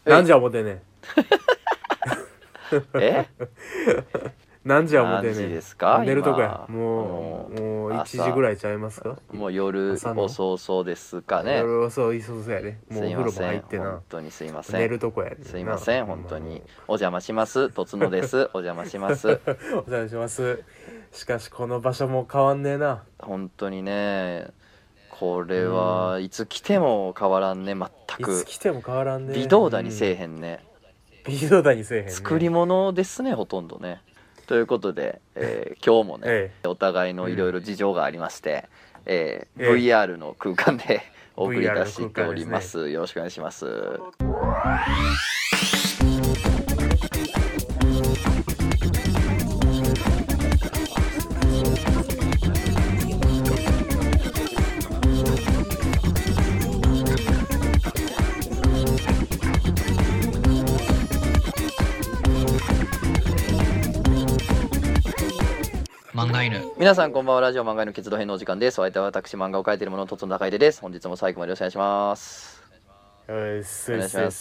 何時は思てんねんえ何時は思てん何時ねん。 ですか寝るとこや。 今もう1 朝時ぐらいちゃいますか。 もう夜朝の遅そうですかね。 夜遅いそうやで。もうすお風呂もいません入ってな本当にすいませ寝んるとこやねんな。 すいません本当にほんまお邪魔しますとつのですお邪魔しますお邪魔します。しかしこの場所も変わんねえな。 本当にねこれはいつ来ても変わらんね全いくつ来ても変わらんね。 微動だにせえへんね、 微動だにせえへんね。 作り物ですねほとんどね。ということで、今日もね、 えお互いのいろいろ事情がありまして、 え VR の空間でお送りいたして VR のおりま。 空間ですよろしくお願いします。 漫画犬。 皆さんこんばんは。ラジオ漫画の結動編のお時間です。お相手は私漫画を描いている者とつの高出です。本日も最後までよろしくお願いします。お願いします。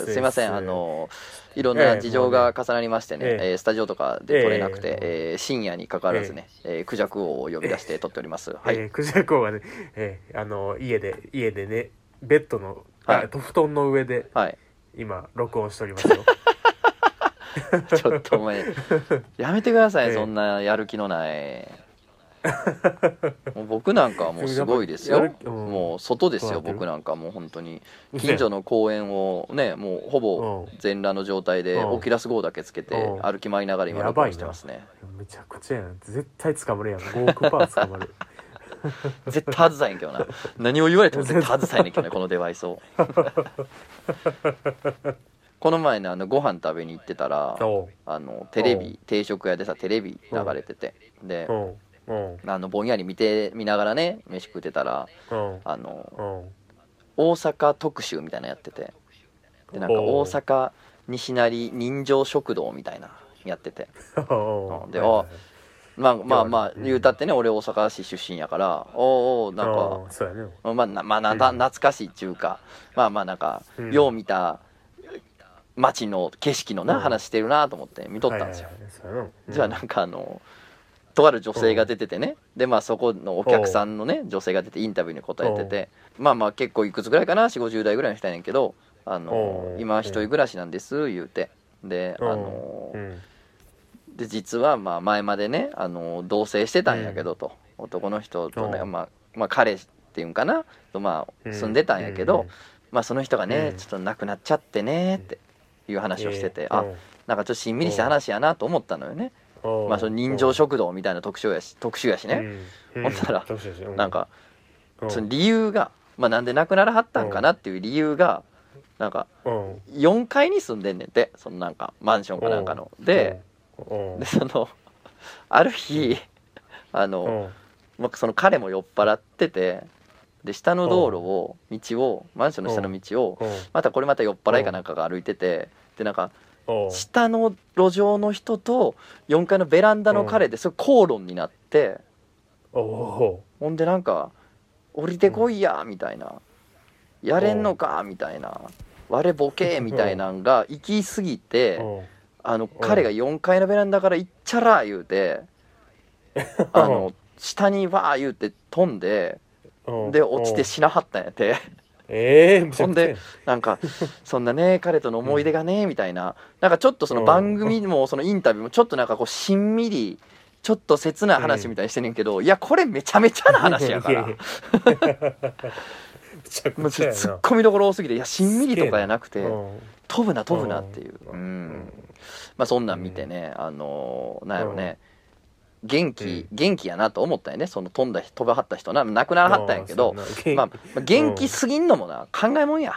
すいませんいろんな事情が重なりましてね、スタジオとかで撮れなくて、深夜にかかわらずね、クジャク王を呼び出して撮っております。はい。 クジャク王がね、家でね、ベッドの、 はい布団の上ではい。 今録音しておりますよ。 ちょっとお前やめてください、そんなやる気のないもう僕なんかはもうすごいですよ。もう外ですよ。僕なんかもう本当に近所の公園をねもうほぼ全裸の状態でオキュラス号だけつけて歩き回りながら今録音してますね。 めちゃくちゃやん。絶対捕まるやん。5億パー捕まる。 絶対外さへんけどな。何を言われても絶対外さへんねんけどねこのデバイスを。この前ねご飯食べに行ってたらテレビ定食屋でさテレビ流れててでぼんやり見ながらね飯食ってたら大阪特集みたいなのやっててでなんか大阪西成人情食堂みたいなやっててでまあ言うたってね俺大阪市出身やからなんか懐かしいっちゅうかなんかよう見た街の景色のな話してるなと思って見とったんですよ。じゃあなんかとある女性が出ててねでそこのお客さんのね女性が出てインタビューに答えてて結構いくつぐらいかな40、50代ぐらいの人やねんけど今一人暮らしなんです言うてでで実は前までね同棲してたんやけどと男の人とね彼っていうんかなと住んでたんやけどその人がねちょっと亡くなっちゃってねっていう話をしててなんかちょっとしんみりした話やなと思ったのよね。その人情食堂みたいな特集やしねほんならなんかその理由がなんで亡くならはったんかなっていう理由がなんか4階に住んでんねんてそのなんかマンションかなんかのでそのある日その彼も酔っ払っててで下の道をマンションの下の道をまた酔っ払いかなんかが歩いててでなんか下の路上の人と4階のベランダの彼でそれ口論になってほんでなんか降りてこいやみたいなやれんのかみたいな我ボケみたいなんが行き過ぎて彼が4階のベランダから行っちゃら言うて下にわー言うて飛んでで落ちて死なはったんやってほんでなんかそんなね彼との思い出がねみたいななんかちょっとその番組もそのインタビューもちょっとなんかこうしんみりちょっと切ない話みたいにしてんねんけどいやこれめちゃめちゃな話やからもうツッコミどころ多すぎていやしんみりとかじゃなくて飛ぶなっていうそんなん見てねなんやろね元気やなと思ったよねその飛ばはった人亡くならはったんやけど元気すぎんのもな考えもんや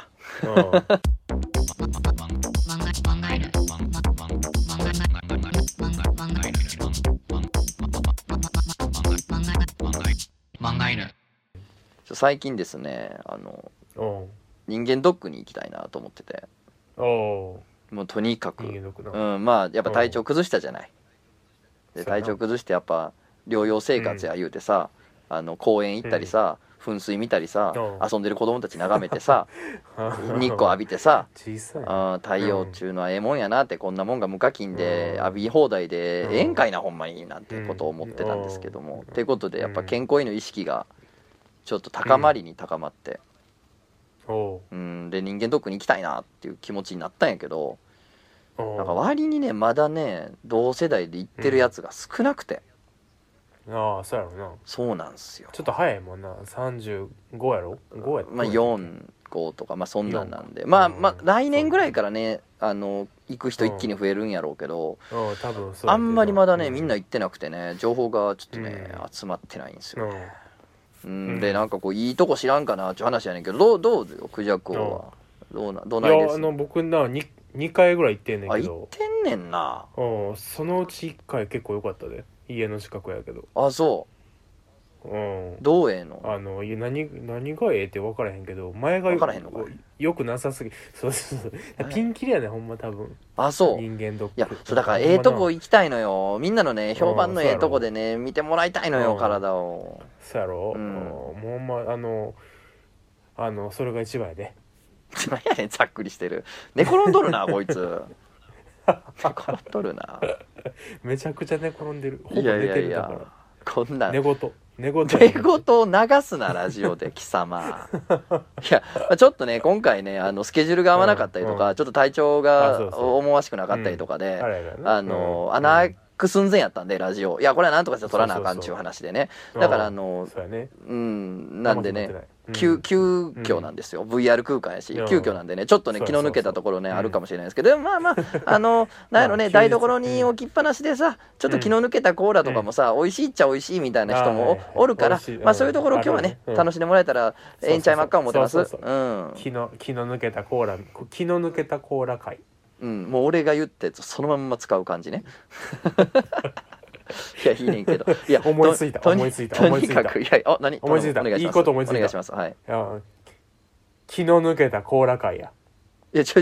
最近ですね人間ドックに行きたいなと思っててもうとにかくやっぱ体調崩したじゃないで体調崩してやっぱ療養生活や言うてさ公園行ったりさ、 噴水見たりさ、 うん遊んでる子供たち眺めてさ日光浴びてさ小さい太陽っちゅうのはええもんやなって、こんなもんが無課金で浴び放題でええんかいなほんまになんてことを思ってたんですけども、っていうことでやっぱ健康への意識がちょっと高まりに高まって、 おうで人間ドックに行きたいなっていう気持ちになったんやけど、 おうなんか割にねまだね同世代で行ってるやつが少なくて、 ああそうやろな。 そうなんすよ。 ちょっと早いもんな。35やろ。5やった。 まあ4、5とかまあそんなんなんで、まあ来年ぐらいからね行く人一気に増えるんやろうけど、 多分そうあんまりまだねみんな行行ってなくてね、情報がちょっとね集まってないんですよね。でなんかこういいとこ知らんかなっていう話やねんけど、どうよクジャコはどないです？ いや僕な2回ぐらい行ってんねんあ行っけど、 てんねんな。 そのうち1回結構良かったで。家の近くやけど。 あそうんうどうええの？ いや何がええって分からへんけど、前が分からへんのかい。 よくなさすぎ。そうピンキリやねほんま多分。 あそう人間ドック。 いやそうだからええとこ行きたいのよ、みんなのね評判のええとこでね見てもらいたいのよ体を。 そうやろ。 うんもうほんまそれが一番やで。 何やねんざっくりしてる。寝転んどるなこいつ。寝転んどるな。 めちゃくちゃ寝転んでる。ほぼいやい寝やいやてるだから。 こんなん寝言寝言を流すなラジオで貴様。いやちょっとね今回ねスケジュールが合わなかったりとか、ちょっと体調が思わしくなかったりとかで、穴開く寸前やったんでラジオ、いやこれはなんとかして撮らなあかんちゅう話でね、だからそうやね。 なんでね急遽なんですよ、VR 空間やし急遽なんでね、ちょっとね気の抜けたところねあるかもしれないですけど、でもまあまあなんやろね、台所に置きっぱなしでさちょっと気の抜けたコーラとかもさ美味しいっちゃ美味しいみたいな人もおるから、まあそういうところ今日はね楽しんでもらえたらええんちゃいまっか思ってます。 気の抜けたコーラ、気の抜けたコーラ会。 もう俺が言ったやつそのまんま使う感じね。いやいいねんけど、いや思いついたとにかくいや何思いついた、いいこと思いついた。 お願いします。はい。 気の抜けたコーラ会や。 いやちょ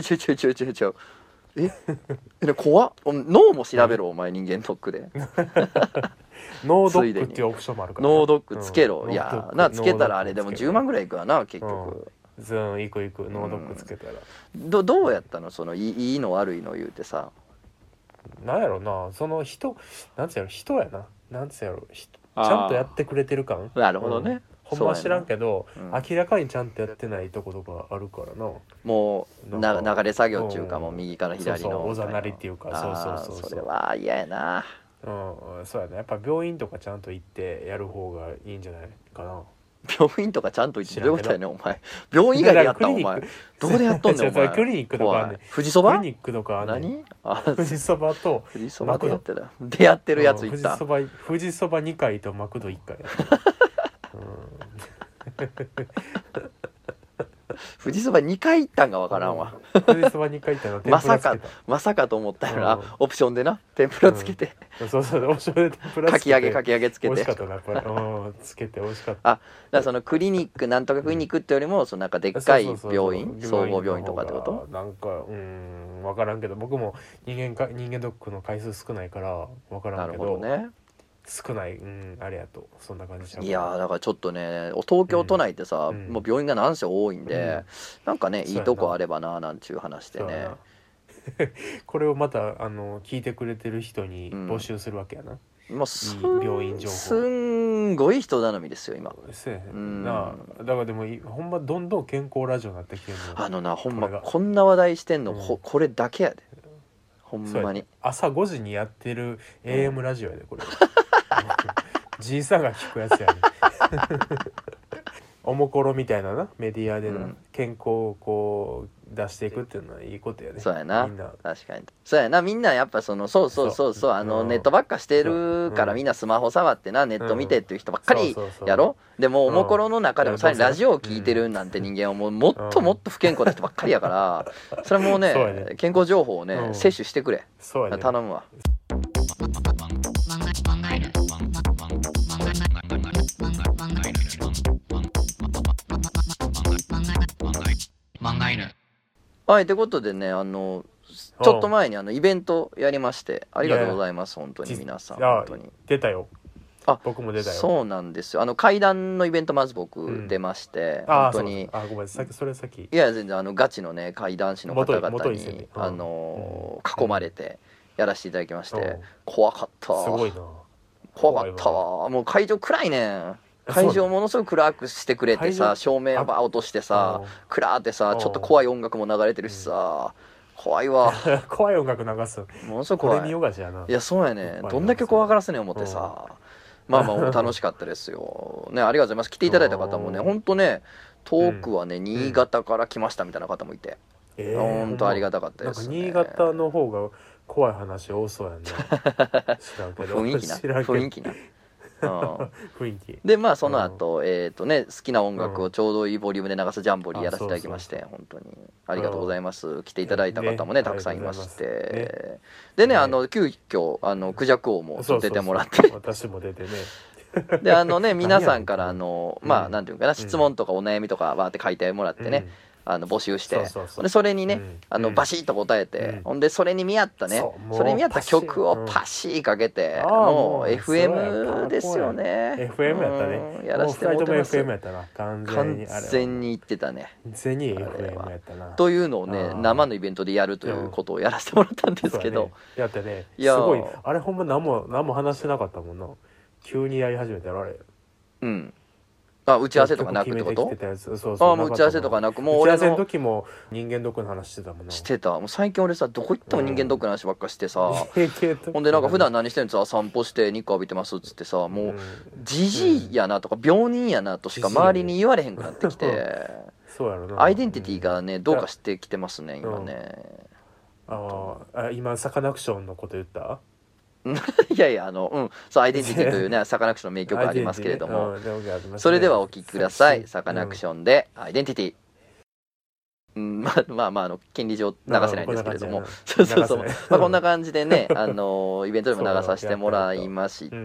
怖っ。脳も調べろお前人間ドックで。 ノードックっていうオプションもあるから。 ノードックつけろ。いやつけたらあれでも10万ぐらいいくわな結局。 行くノードックつけたら。 どうやったのそのいいの悪いの言うてさ。 なんやろな、その人なんつうやろ、人やな、なんつうやろ、ちゃんとやってくれてる感。 なるほどね。 ほんま知らんけど明らかにちゃんとやってないとことかあるからな。 もう流れ作業っていうかもう右から左のおざなりっていうか、そうそれは嫌やな。 そうやね。やっぱ病院とかちゃんと行ってやる方がいいんじゃないかな。 病院とかちゃんと行ってどういうことやねんお前。病院以外でやったんお前。どこでやっとんねんお前。 クリニックとかね。 富士そば？ クリニックとか何？ 富士そばと富士そばでやってた。出会ってるやついた。 富士そば2回とマクド1回。 富士そば2回行ったんがわからんわ。 富士そば2回行ったの天ぷらつけた。 まさかと思ったよな。オプションでな天ぷらつけて。 そうオプションで天ぷらつけて。 かき揚げつけて。 美味しかったなやっぱり。つけて美味しかった。 だからそのクリニックなんとかクリニックってよりもそのなんかでっかい病院、総合病院とかってこと？ なんか分からんけど、僕も人間ドックの回数少ないから分からんけど。なるほどね。少ない、あれやとそんな感じ。 いやだからちょっとね東京都内ってさ、もう病院がなんせ多いんで、なんかねいいとこあればななんちゅう話でね。 これをまた聞いてくれてる人に募集するわけやな。 もう病院情報すんごい人頼みですよ今。 だからでもほんまどんどん健康ラジオになってきてるの。ほんまこんな話題してんのこれだけやで。ほんまに朝5時にやってる AM ラジオやでこれ。じいさんが聞くやつやね。おもころみたいななメディアでの健康をこう出していくっていうのはいいことやね。 そうやな。確かにそうやな。みんなやっぱそうネットばっかしてるからみんなスマホ触ってなネット見てっていう人ばっかりやろ。でもおもころの中でもさらにラジオを聞いてるなんて人間はもっともっと不健康な人ばっかりやから、それもうね健康情報をね摂取してくれ。頼むわ。はい、ということでねちょっと前にイベントやりまして、ありがとうございます本当に皆さん。本当に出たよ。 あ、 僕も出たよ。 そうなんですよ。怪談のイベントまず僕出まして、 あ本当に。 あ、ごめん、それ先。 いや全然ガチのね怪談師の方々 元井に先囲まれてやらせていただきまして、 うん怖かったすごいな。 怖かったわ。もう会場暗いねん。会場ものすごく暗くしてくれてさ、照明バー落としてさ、暗ってさ、ちょっと怖い音楽も流れてるしさ、怖いわ。 怖い音楽流す。 ものすごく怖い。 これ見よがしやな。 いやそうやね。どんだけ怖がらせねん思ってさ。まあまあ楽しかったですよ。ね、ありがとうございます。来ていただいた方もね、ほんとね、遠くはね、新潟から来ましたみたいな方もいて、ほんとありがたかったですね。 なんか新潟の方が怖い話多そうやんな。知らんけど。 雰囲気な。雰囲気な。 雰囲気でまあその後、好きな音楽をちょうどいいボリュームで流すジャンボリーやらせていただきまして、本当にありがとうございます。来ていただいた方もねたくさんいまして、でね急遽クジャク王も出てもらって、 私も出てね。 で皆さんからまあなんていうかな、質問とかお悩みとかわーって書いてもらってね、募集して、でそれにね、バシッと答えて、ほんでそれに見合ったね、それに見合った曲をパシーかけて、もう FM ですよね。 FM やったね。 やらせてもらってます。 FM やったな。 完全に言ってたね。 完全に FM やったな。 というのをね生のイベントでやるということをやらせてもらったんですけど、 やってね、すごいあれほんま何も話してなかったもんな。急にやり始めたらあれ。 打ち合わせとかなくってこと？もう打ち合わせとかなく、もう俺の打ち合わせの時も人間ドックの話してたもんな。 してた。もう最近俺さどこ行っても人間ドックの話ばっかしてさ、ほんでなんか普段何してるんですか、散歩して日光浴びてますっつってさ、もうじじいやなとか病人やなとしか周りに言われへんくなってきて、 そうやろな。 アイデンティティがねどうかしてきてますね今ね。 今サカナクションのこと言った？ いやいやそうアイデンティティというねサカナクションの名曲ありますけれども、それではお聴きください。サカナクションでアイデンティティ。まあ権利上流せないんですけれども、こんな感じでねイベントでも流させてもらいまして、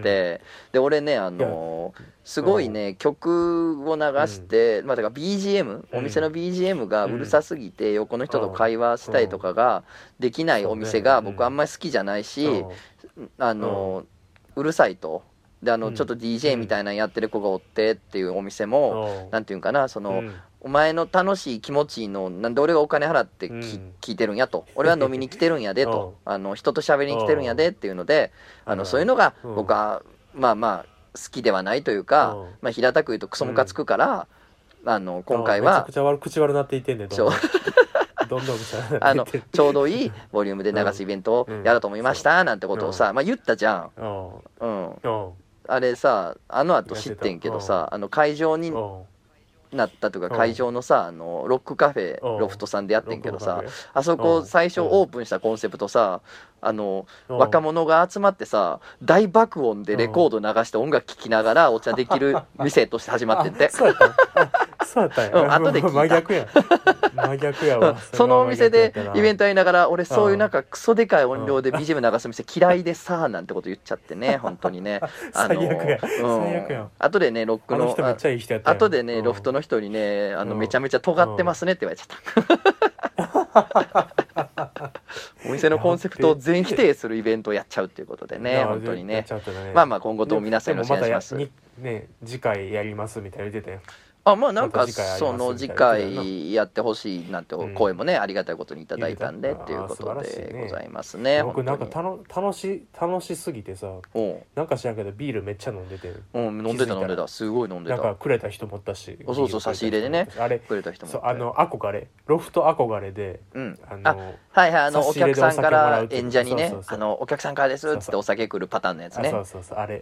で俺ねすごいね曲を流して、だから BGM お店の BGM がうるさすぎて横の人と会話したりとかができないお店が僕あんまり好きじゃないし、うるさいと。でちょっと DJ みたいなのやってる子がおってっていうお店もなんていうんかな、お前の楽しい気持ちいいのなんで俺がお金払って聞いてるんやと、俺は飲みに来てるんやでと人と喋りに来てるんやでっていうのでそういうのが僕はまあ好きではないというか、平たく言うとクソムカつくから、今回はめちゃくちゃ口悪なっていってんねん。どんどんちょうどいいボリュームで流すイベントをやろうと思いましたなんてことをさ言ったじゃん。あれさ後知ってんけどさ会場になったというか会場のさロックカフェロフトさんでやってんけどさ、あそこ最初オープンしたコンセプトさ若者が集まってさ大爆音でレコード流して音楽聴きながらお茶できる店として始まってんて。 そうやったんや。 後で聞いた。 真逆やわ。 そのお店でイベントやりながら俺そういうなんかクソでかい音量で BGM 流す店嫌いでさなんてこと言っちゃってね、本当にね。 最悪や。最悪や。 後でねロックの後でねロフトの人にねめちゃめちゃ尖ってますねって言われちゃった。お店のコンセプトを全否定するイベントをやっちゃうっていうことでね、本当にね。まあ今後とも皆さんよろしくお願いします。 次回やりますみたいな言ってたよ。 なんかその次回やってほしいなんて声もねありがたいことにいただいたんでっていうことでございますね。 僕なんか楽しすぎてさ、なんか知らんけどビールめっちゃ飲んでて、 飲んでたすごい飲んでた。 なんかくれた人もったし、 そう差し入れでねくれた人も。 憧れロフト憧れで、 お客さんから演者にねお客さんからですっつってお酒来るパターンのやつね。 あれ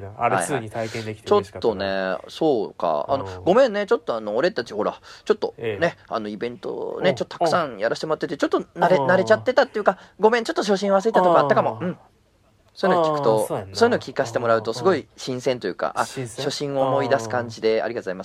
2に体験できてちょっとねそうかごめんねちょっと俺たちほらちょっとねイベントねちょっとたくさんやらせてもらっててちょっと慣れちゃってたっていうか、ごめんちょっと初心忘れたとかあったかも。そういうの聞くとそういうの聞かせてもらうとすごい新鮮というか初心を思い出す感じでありがとうございます。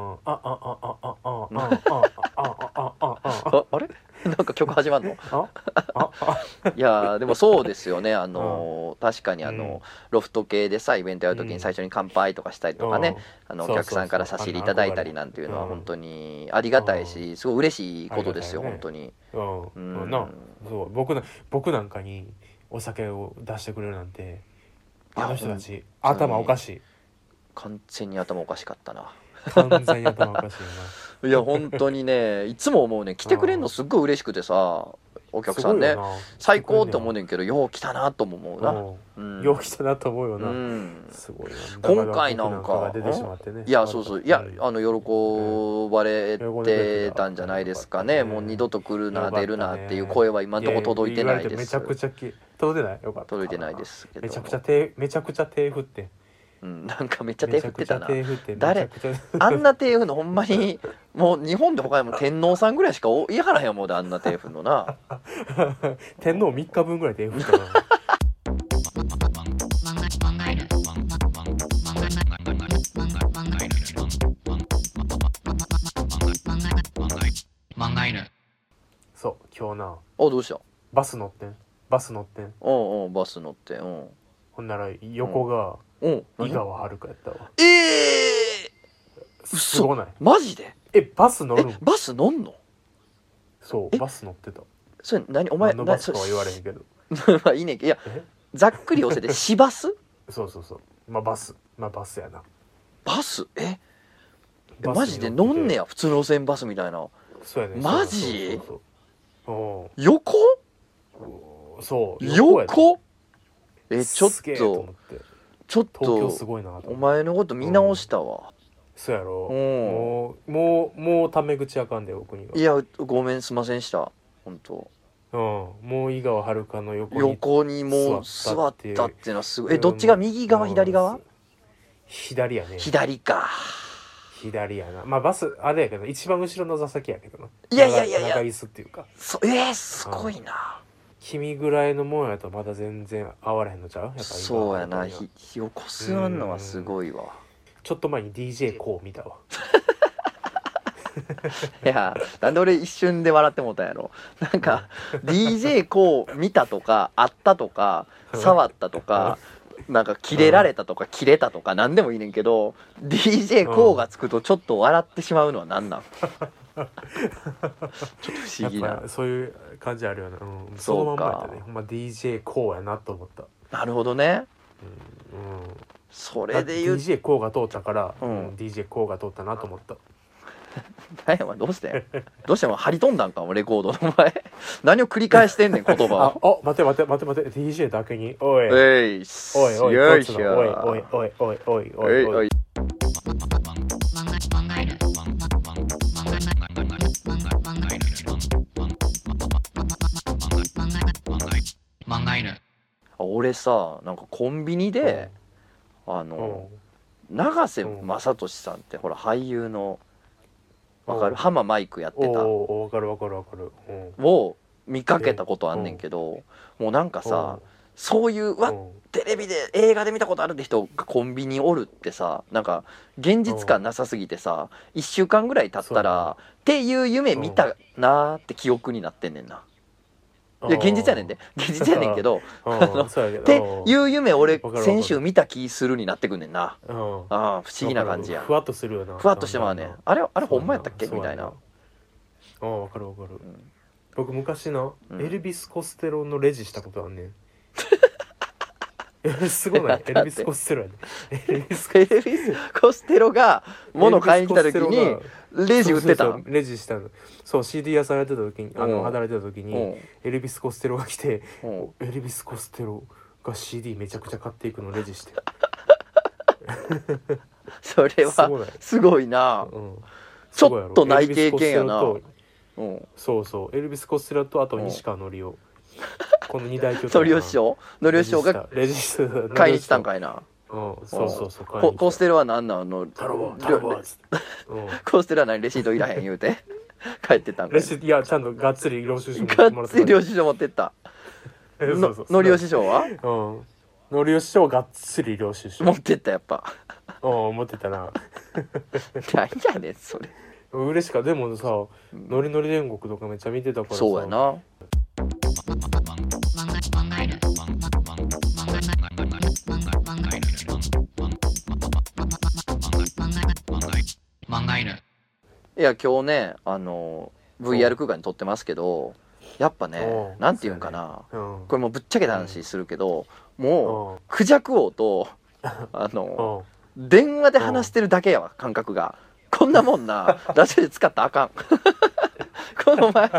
あれなんか曲始まるの？いやでもそうですよね。確かにロフト系でさイベントやるときに最初に乾杯とかしたりとかね、お客さんから差し入れいただいたりなんていうのは本当にありがたいしすごい嬉しいことですよ本当に。 僕なんかにお酒を出してくれるなんてあの人たち頭おかしい。 完全に頭おかしかったな。 完全に頭おかしいよな。 いや本当にねいつも思うね、来てくれんのすっごい嬉しくてさ、お客さんね最高って思うねんけど、よう来たなとも思うな。 よう来たなと思うよな。すごいな。 今回なんか出てしまってね。 いやそうそう、いや喜ばれてたんじゃないですかね。もう二度と来るな出るなっていう声は今のところ届いてないです。 めちゃくちゃ届いてない。よかった。 届いてないですけど。 めちゃくちゃ手振って。 なんかめっちゃ手振ってたな。誰あんな手振るのほんまにもう日本で他にも天皇さんぐらいしかいやはらへんもんで、あんな手振るのな。 天皇3日分ぐらい手振ったな。そう今日な。 どうした？ バス乗ってん。 バス乗ってほんなら横が井川遥やったわ。すごない？ マジで？ バス乗るん？ バス乗んの？ そうバス乗ってた。 それ何お前のバスとは言われへんけど。 まあいいねんけど、いやざっくり教えて。市バス？ そうバスやな。 バス？マジで乗んねや、普通の路線バスみたいな。 そうやね。 マジ？ 横？そう横？ ちょっと東京すごいな。お前のこと見直したわ。 そうやろ。もうタメ口あかんで僕には。 いやごめんすいませんした本当。 もう井川遥の横にもう座ったっていうのはすごい。どっちが右側左側？ 左やね。 左か。 左やな。まあバスあれやけど一番後ろの座席やけどな。 いや長椅子っていうか。 すごいな。 君ぐらいのもんやとまだ全然合われへんのちゃう？やっぱそうやな。横座んのはすごいわ。 ちょっと前に DJ コウ見たわ。 いやなんで俺一瞬で笑ってもうたんやろ。なんか DJ コウ見たとかあったとか触ったとかなんかキレられたとかキレたとか何でもいいねんけど、DJ コウがつくとちょっと笑ってしまうのは何なん？ちょっと不思議な。 そういう感じあるよな。そのまんまやったね。ほんま DJ コウやなと思った。 なるほどね。それで言う DJ コウが通ったから、DJ コウが通ったなと思った。 何やお前どうしても張り飛んだんかもレコードのお前。何を繰り返してんねん言葉を。 待て DJ だけにおいよいしょおい俺さなんかコンビニで永瀬正敏さんってほら俳優のわかる？浜マイクやってたわかるを見かけたことあんねんけど、もうなんかさそういうテレビで映画で見たことあるって人がコンビニおるってさ、なんか現実感なさすぎてさ1週間ぐらい経ったらっていう夢見たなーって記憶になってんねんな。いや現実やねんで現実やねんけどっていう夢俺先週見た気するになってくんねんな。不思議な感じや。 ふわっとするよな。 ふわっとしてまうねん。あれほんまやったっけみたいな。 わかる僕昔のエルビス・コステロのレジしたことあんねん。すごない？エルビス・コステロやね。 エルビス・コステロが物買いに来た時にレジ売ってたの？ レジしたの。そう CD 屋さんやってた時に働いてた時にエルビス・コステロが来てエルビス・コステロが CD めちゃくちゃ買っていくのレジして。 それはすごいな。ちょっとない経験やな。 そうエルビス・コステロとあと西川のりお、この二大巨頭。のりお師匠がレジス買いに来たんかいな。 そうコステロは何なの？コステロは何レシートいらへん言うて帰ってたんかい。 いやちゃんとがっつり領収書持ってった。のりお師匠は？ のりお師匠がっつり領収書持ってったやっぱ。 持ってたな。 何やねんそれ。 嬉しかった。でもさノリノリ煉獄とかめっちゃ見てたからさ。 そうやな。いや今日ねVR 空間に撮ってますけど、 やっぱねなんていうんかな、これもうぶっちゃけた話するけど、もうクジャク王と電話で話してるだけやわ感覚が。こんなもんなラジオで使ったらあかんこんなお前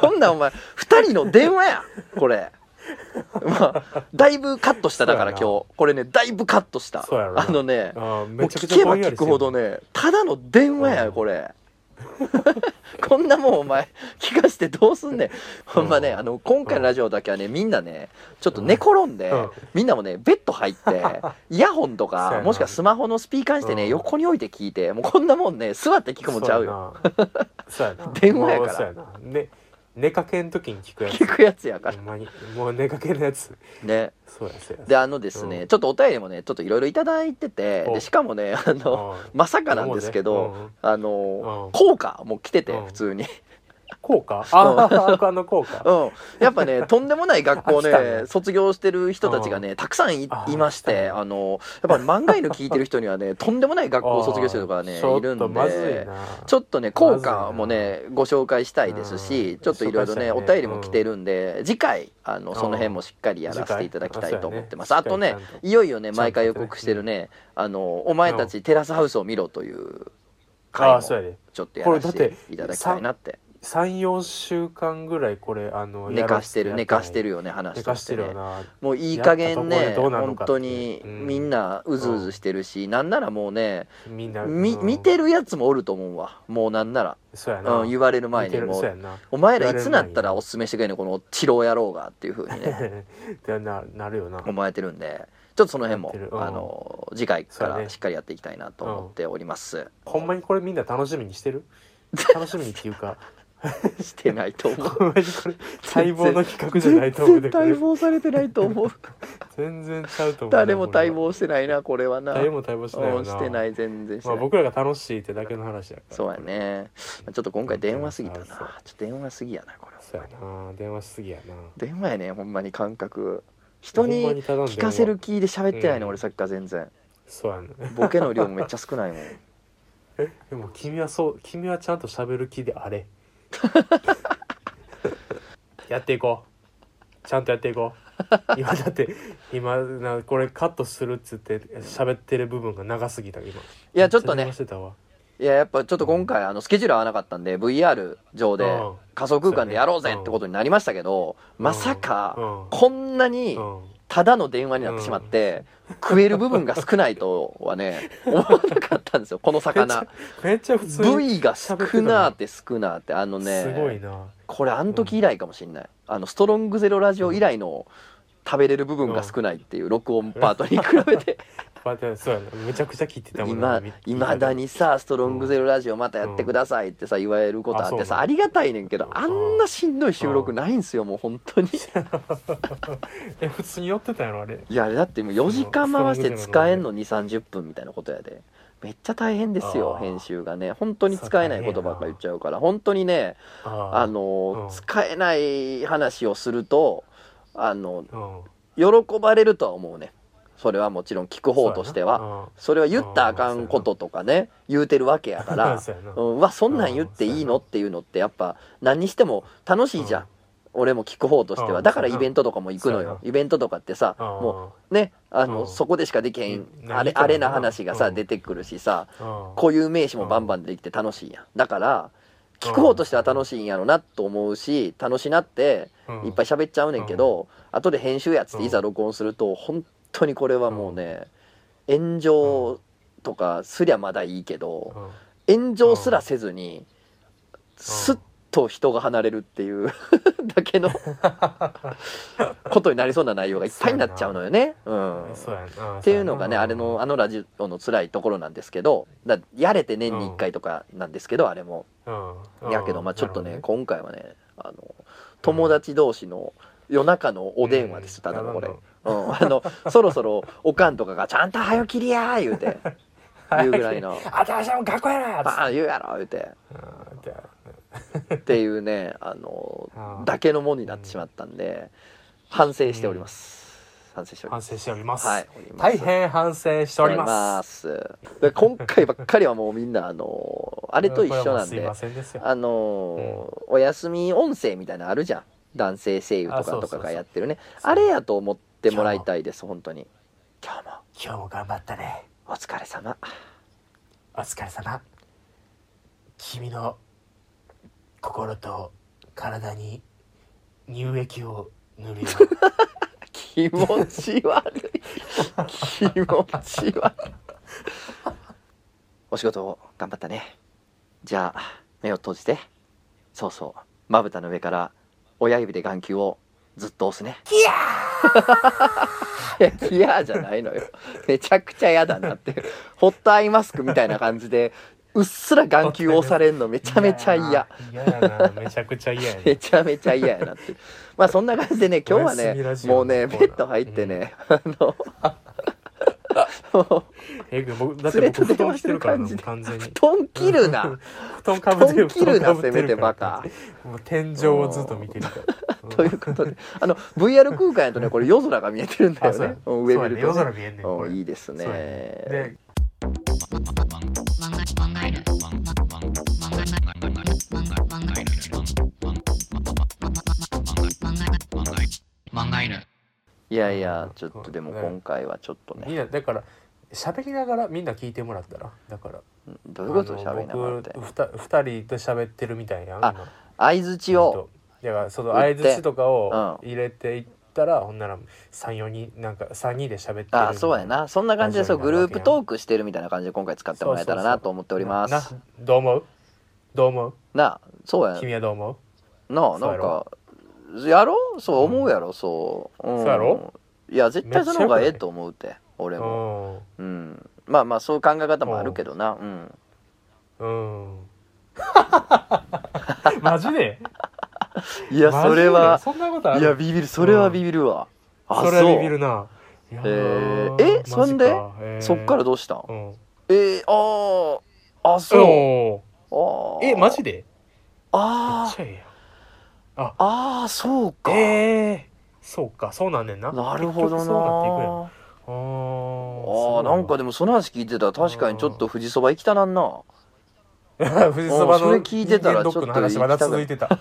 2人の電話やこれ。まあだいぶカットしただから今日これねだいぶカットした。もう聞けば聞くほどねただの電話やこれこんなもんお前聞かしてどうすんねん。ほんまね今回のラジオだけはねみんなねちょっと寝転んで、みんなもねベッド入ってイヤホンとかもしくはスマホのスピーカーにしてね横に置いて聞いて、もうこんなもんね座って聞くもんちゃうよ電話やから寝かけん時に聞くやつやからもう寝かけのやつね。でですね、ちょっとお便りもねちょっといろいろいただいてて、でしかもねまさかなんですけど効果も来てて普通に効果効果やっぱねとんでもない学校ね卒業してる人たちがねたくさんいまして、やっぱり漫画犬聞いてる人にはねとんでもない学校を卒業してる人がねいるんで、ちょっとね効果もねご紹介したいですし、ちょっといろいろねお便りも来てるんで次回その辺もしっかりやらせていただきたいと思ってます。あとねいよいよね毎回予告してるねお前たちテラスハウスを見ろという回もちょっとやらせていただきたいなって。 3,4 週間ぐらいこれ寝かしてるよね話としてね。もういい加減ね本当にみんなうずうずしてるし、なんならもうね見てるやつもおると思うわ。もうなんなら言われる前にもうお前らいつなったらおすすめしてくれんのこのチロ野郎がっていう風にねなるよな思われてるんで、ちょっとその辺も次回からしっかりやっていきたいなと思っております。 ほんまにこれみんな楽しみにしてる？楽しみにっていうかしてないと思う。 これ待望の企画じゃないと思う。 待望されてないと思う。 全然ちゃうと思う。 誰も待望してないなこれはな。 誰も待望してないよな。 してない全然してない。 僕らが楽しいってだけの話やから。 そうやね。ちょっと今回電話すぎたな。ちょっと電話すぎやなこれ。 そうやな。電話しすぎやな。 電話やねほんまに感覚。人に聞かせる気で喋ってないの俺さっきから全然。 そうやね。 ボケの量もめっちゃ少ないもん。 でも君はちゃんと喋る気であれ。やっていこう。ちゃんとやっていこう。今だってこれカットするっつって喋ってる部分が長すぎた今。いやちょっとねいややっぱちょっと今回スケジュール合わなかったんで VR 上で仮想空間でやろうぜってことになりましたけど、まさかこんなにただの電話になってしまって食える部分が少ないとはね思わなかったんですよこの魚。 めっちゃ普通に部位が少なってすごいなこれ時以来かもしんない。ストロングゼロラジオ以来の食べれる部分が少ないっていう録音パートに比べてそうやなめちゃくちゃ聞いてたもんな。 いまだにさストロングゼロラジオまたやってくださいってさ言われることあってさありがたいねんけど、あんなしんどい収録ないんすよもう本当に普通に寄ってたやろあれ。 いやだってもう4時間回して使えんの2、30分みたいなことやで。めっちゃ大変ですよ編集がね。本当に使えないことばっか言っちゃうから本当にね使えない話をすると喜ばれるとは思うね。それはもちろん聞く方としてはそれは言ったらあかんこととかね言うてるわけやからそんなん言っていいのっていうのってやっぱ何にしても楽しいじゃん。俺も聞く方としてはだからイベントとかも行くのよ。イベントとかってさもうねそこでしかできへんあれな話がさ出てくるしさ固有名詞もバンバンできて楽しいやん。だから聞く方としては楽しいんやろなと思うし楽しなっていっぱい喋っちゃうねんけど後で編集やつっていざ録音すると本当にこれはもうね炎上とかすりゃまだいいけど炎上すらせずにスッと人が離れるっていうだけのことになりそうな内容がいっぱいになっちゃうのよね。っていうのがねあのラジオの辛いところなんですけどやれて年に1回とかなんですけどあれもやけどちょっとね今回はね友達同士の夜中のお電話ですただのこれ。そろそろおかんとかがちゃんと早よ切りや言うて言うぐらいの私はもう学校やなバーン言うやろ言うてっていうねだけのものになってしまったんで反省しております。反省しております。はい、 大変反省しております。 で今回ばっかりはもうみんなあれと一緒なんでお休み音声みたいなのあるじゃん。 男性声優とかそうそうがやってるね、あれやと思ってもらいたいです。本当に今日も頑張ったね、 日もお疲れ様。 お疲れ様。君の心と体に乳液を塗るよ。 気持ち悪い気持ち悪い。お仕事を頑張ったね。じゃあ目を閉じて、そうそう、まぶたの上から親指で眼球をずっと押すね。 キヤいやキヤーじゃないのよ、めちゃくちゃ嫌だなってホットアイマスクみたいな感じでうっすら眼球押されんのめちゃめちゃ嫌。 嫌やな、めちゃくちゃ嫌やね。 めちゃめちゃ嫌やなってまあそんな感じでね、今日はねもうねベッド入ってね、 僕だって僕布団してるからな、完全に。 布団切るな布団かぶってる、 布団切るな布団かぶってるせめてバカ。 もう天井をずっと見てるから。 ということでVR 空間やとねこれ夜空が見えてるんだよね。上見るとね、 夜空見えんねん。 いいですね。 でいやいやちょっとでも今回はちょっとね、 みんなだから喋りながらみんな聞いてもらったら、だからどういうこと喋りながらって、 僕2人と喋ってるみたいやん。 あ、相槌をだからその相槌とかを入れていったら、ほんなら 3,4 人なんか3人で喋ってる。 あ、そうやな、そんな感じでそうグループトークしてるみたいな感じで今回使ってもらえたらなと思っております。 どう思う？どう思う？ なあ、そうや。 君はどう思う？なあ、なんかやろ？そう思うやろ、そう。 そうやろ？ いや絶対その方がええと思うって俺も。まあまあそういう考え方もあるけどな。 マジで？ いやそれはそんなことある？ いやビビる、それはビビるわ。 それはビビるな。 そんでそっからどうしたん？そうマジで？ ああそうか。 そうか、そうなんねんな。 なるほどな。 そうなっていくやん。 なんかでもその話聞いてたら確かにちょっと富士そば行きたなんな。 富士そばのそれ聞いてたらちょっと人間ドックの話まだ続いてた。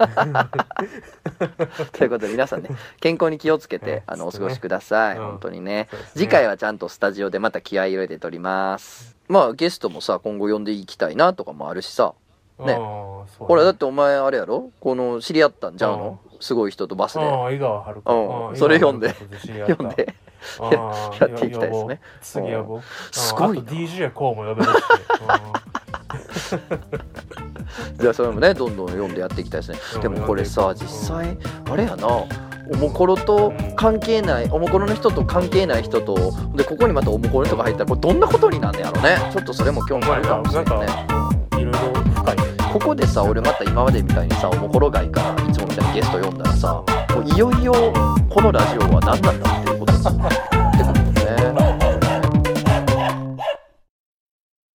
ということで皆さんね、健康に気をつけてお過ごしください。本当にね。次回はちゃんとスタジオでまた気合い入れて撮ります。まあゲストもさ今後呼んでいきたいなとかもあるしさ。ね。ほらだってお前あれやろ、この知り合ったんじゃうの、すごい人とバスで。 井川遥か。 それ読んでやっていきたいですね。 次呼ぼう。 すごいな。 あと DJ やこうも呼べるし。 じゃあそれもねどんどん読んでやっていきたいですね。でもこれさ実際あれやな、おもころと関係ない、おもころの人と関係ない人とでここにまたおもころの人が入ったらこれどんなことになんねやろね。ちょっとそれも興味あるかもしれないね。 いろいろ深いね。 ここでさ俺また今までみたいにさおもころ外からいつもみたいにゲスト呼んだらさ、もういよいよこのラジオは何なんだっていうことですよ。